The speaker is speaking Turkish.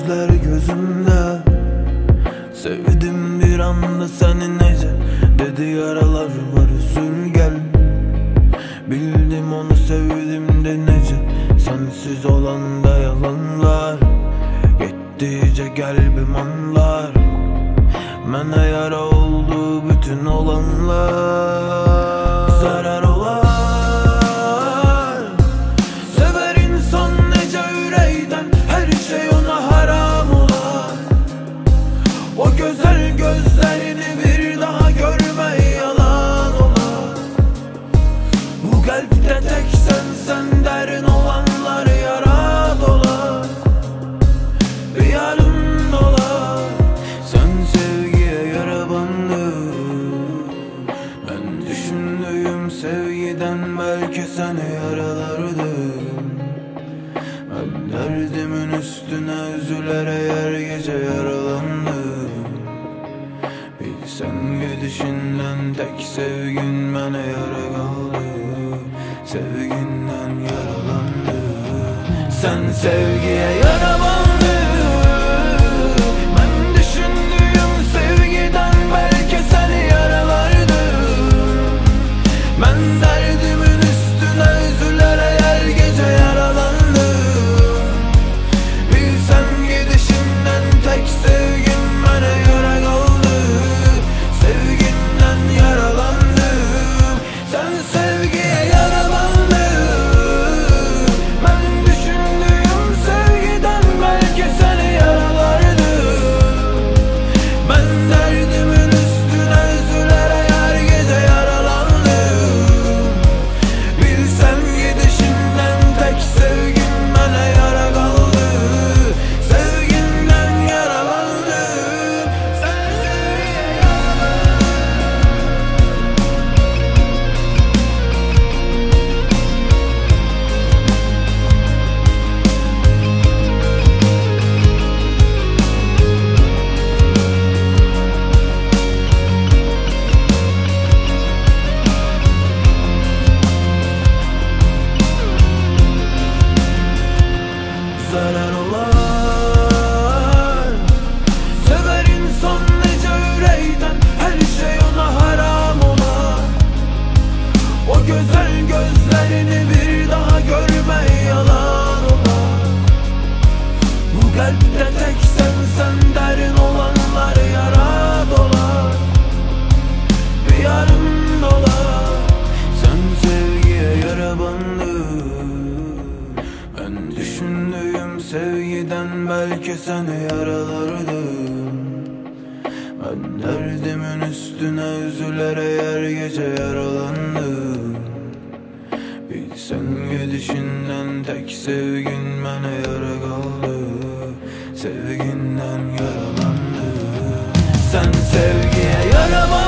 gözler gözümde. Sevdim bir anda seni nece, dedi yaralar var sürgel. Bildim onu sevdim de nece, sensiz olan da yalanlar. Gittikçe kalbim anlar, mənə yara oldu bütün olanlar. Zarar olar, sever insan nece ürəkdən, her şey ona haram olar. O güzel gözlerini bir daha görmek yalan olar. Bu kalpte tek sen derin olanlar yara dolar, bir yarım dolar. Sen sevgiye yara bandı, ben düşündüğüm sevgiden belki seni yaralardım. Ben derdimin üstüne üzülerek her gece yaralandım. Bilsen gidişinden tek sevgin bana yara kaldı, sevginden yaralandı. Sen sevgiye yara bandı, ben düşündüğüm sevgiden belki seni yaralardım. Ben derdimin üstüne üzülerek her gece yaralandım. Bilsen gidişinden tek sevgim bana yara kaldı, sevginden yaralandım. Sen sevgiye yara bandı, ben düşündüğüm sevgiden belki seni yaralardım. Ben derdimin üstüne üzülerek her gece yaralandım. Bilsen gidişinden tek sevgim bana yara kaldı, sevginden yaralandım. Sen sevgiye yara zarar olar, sever insan nece yüreğden, her şey ona haram olar. O güzel gözlerini bir daha görmek yalan olar. Bu kalpte tek sen derin olanlar yara dolar, bir yarım dolar. Sen sevgiye yara bandı, ben düşündüğüm sevgiden belki seni yaralardım. Ben derdimin üstüne üzülerek her gece yaralandım. Bilsen gidişinden tek sevgin bana yara kaldı, sevginden yaralandım. Sen sevgiye yara